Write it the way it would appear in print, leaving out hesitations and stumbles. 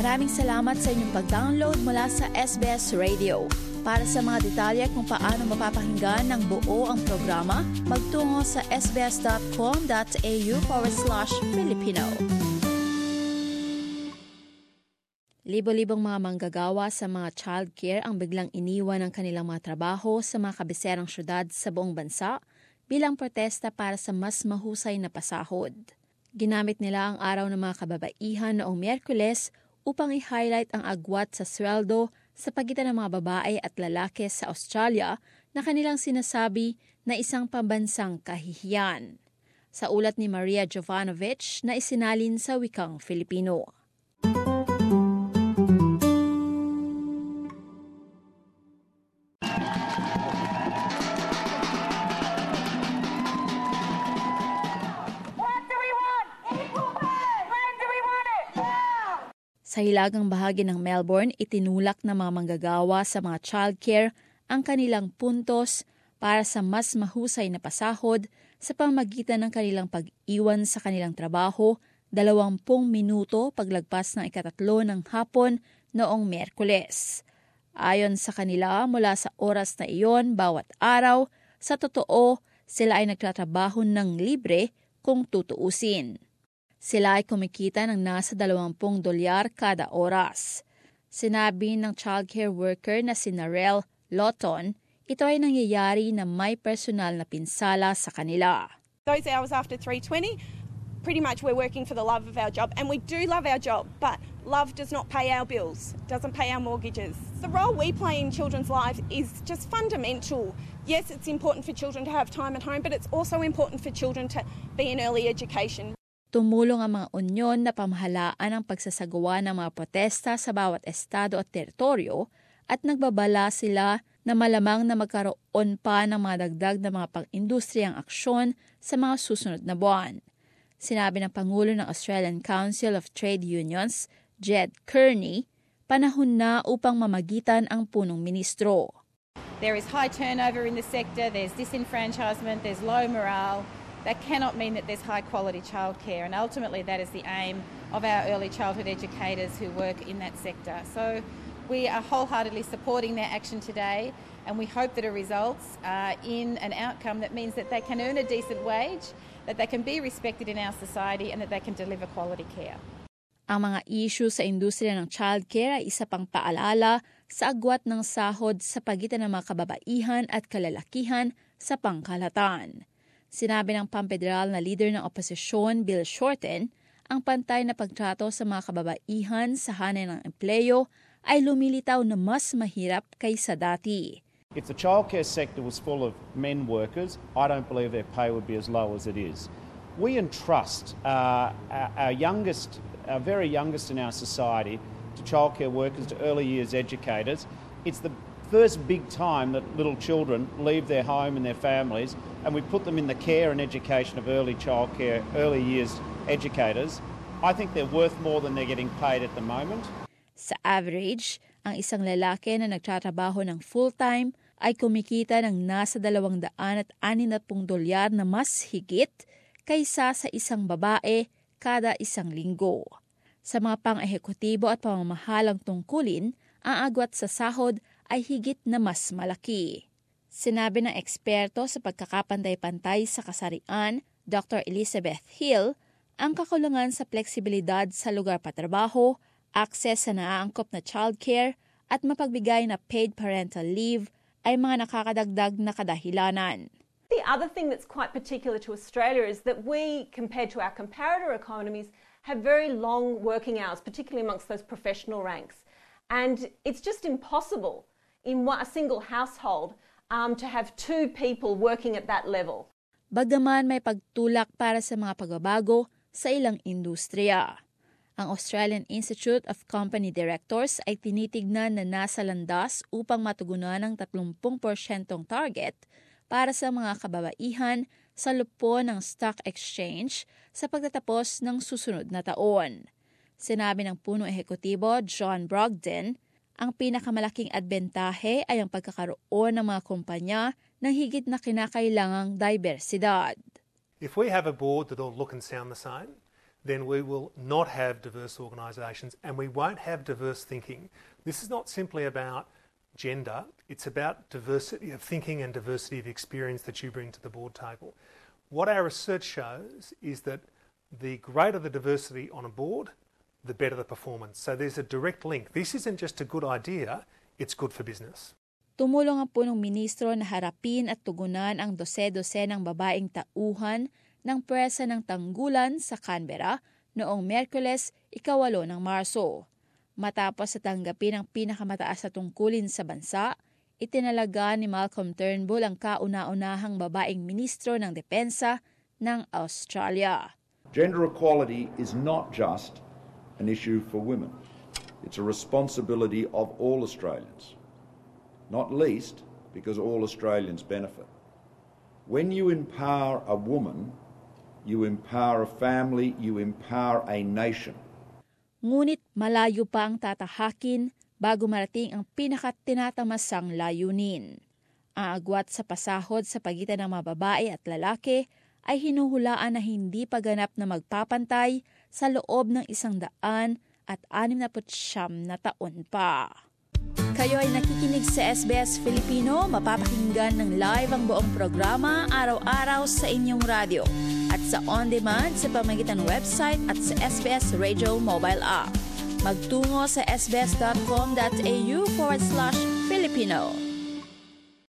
Maraming salamat sa inyong pag-download mula sa SBS Radio. Para sa mga detalye kung paano mapapakinggan ng buo ang programa, magtungo sa sbs.com.au/Filipino. Libo-libong mga manggagawa sa mga childcare ang biglang iniwan ng kanilang mga trabaho sa mga kabiserang syudad sa buong bansa bilang protesta para sa mas mahusay na pasahod. Ginamit nila ang araw ng mga kababaihan noong Miyerkules upang i-highlight ang agwat sa sweldo sa pagitan ng mga babae at lalaki sa Australia na kanilang sinasabi na isang pambansang kahihiyan. Sa ulat ni Maria Jovanovic na isinalin sa wikang Filipino. Sa hilagang bahagi ng Melbourne, itinulak ng mga manggagawa sa mga childcare ang kanilang puntos para sa mas mahusay na pasahod sa pamamagitan ng kanilang pag-iwan sa kanilang trabaho 20 minuto paglagpas ng 3:00 ng hapon noong Miyerkules. Ayon sa kanila, mula sa oras na iyon bawat araw, sa totoo, sila ay nagtatrabaho ng libre kung tutuusin. Sila ay kumikita ng nasa $20 kada oras. Sinabi ng childcare worker na si Narelle Lawton, ito ay nangyayari na may personal na pinsala sa kanila. Those hours after 3:20, pretty much we're working for the love of our job, and we do love our job, but love does not pay our bills, doesn't pay our mortgages. The role we play in children's lives is just fundamental. Yes, it's important for children to have time at home, but it's also important for children to be in early education. Tumulong ang mga unyon na pamahalaan ang pagsasagawa ng mga protesta sa bawat estado at teritoryo at nagbabala sila na malamang na magkaroon pa ng mga dagdag na mga pang-industriyang aksyon sa mga susunod na buwan. Sinabi ng Pangulo ng Australian Council of Trade Unions, Jed Kearney, panahon na upang mamagitan ang punong ministro. There is high turnover in the sector, there's disenfranchisement, there's low morale. That cannot mean that there's high-quality childcare, and ultimately that is the aim of our early childhood educators who work in that sector. So we are wholeheartedly supporting their action today, and we hope that it results in an outcome that means that they can earn a decent wage, that they can be respected in our society, and that they can deliver quality care. Ang mga issue sa industriya ng childcare ay isa pang paalala sa agwat ng sahod sa pagitan ng mga kababaihan at kalalakihan sa pangkalahatan. Sinabi ng pampederal na leader ng oposisyon, Bill Shorten, ang pantay na pagtrato sa mga kababaihan sa hanay ng empleyo ay lumilitaw na mas mahirap kaysa dati. If the childcare sector was full of men workers, I don't believe their pay would be as low as it is. We entrust our very youngest in our society to childcare workers, to early years educators. It's the first big time that little children leave their home and their families, and we put them in the care and education of early years educators. I think they're worth more than they're getting paid at the moment. Sa average, ang isang lalaki na nagtatrabaho ng full-time ay kumikita ng nasa $260 na mas higit kaysa sa isang babae kada isang linggo. Sa mga pang-ehekutibo at pamamahalang tungkulin, ang agwat sa sahod ay higit na mas malaki. Sinabi ng eksperto sa pagkakapantay-pantay sa kasarian, Dr. Elizabeth Hill, ang kakulangan sa fleksibilidad sa lugar patrabaho, access sa naaangkop na childcare at mapagbigay na paid parental leave ay mga nakakadagdag na kadahilanan. The other thing that's quite particular to Australia is that we, compared to our comparator economies, have very long working hours, particularly amongst those professional ranks. And it's just impossible in a single household to have two people working at that level. Bagaman may pagtulak para sa mga pagbabago sa ilang industriya. Ang Australian Institute of Company Directors ay tinitignan na nasa landas upang matugunan ang 30% target para sa mga kababaihan sa lupo ng stock exchange sa pagtatapos ng susunod na taon. Sinabi ng punong ehekutibo John Brogden, ang pinakamalaking adbentahe ay ang pagkakaroon ng mga kumpanya ng higit na kinakailangang dibersidad. If we have a board that all look and sound the same, then we will not have diverse organisations and we won't have diverse thinking. This is not simply about gender, it's about diversity of thinking and diversity of experience that you bring to the board table. What our research shows is that the greater the diversity on a board, the better the performance. So there's a direct link. This isn't just a good idea, it's good for business. Tumulong ang punong ministro na harapin at tugunan ang dose-dosenang babaeng tauhan ng pwersa ng tanggulan sa Canberra noong Miyerkules, 8 ng Marso. Matapos sa tanggapin ang pinakamataas na tungkulin sa bansa, itinalaga ni Malcolm Turnbull ang kauna-unahang babaeng ministro ng depensa ng Australia. Gender equality is not just an issue for women. It's a responsibility of all Australians. Not least because all Australians benefit. When you empower a woman, you empower a family, you empower a nation. Ngunit malayo pa ang tatahakin bago marating ang pinakatinatamasang layunin. Ang agwat sa pasahod sa pagitan ng mga babae at lalaki ay hinuhulaan na hindi paganap na magpapantay sa loob ng 169 na taon pa. Kayo ay nakikinig sa SBS Filipino, mapapakinggan ng live ang buong programa araw-araw sa inyong radyo at sa on-demand sa pamamagitan ng website at sa SBS Radio mobile app. Magtungo sa sbs.com.au/Filipino.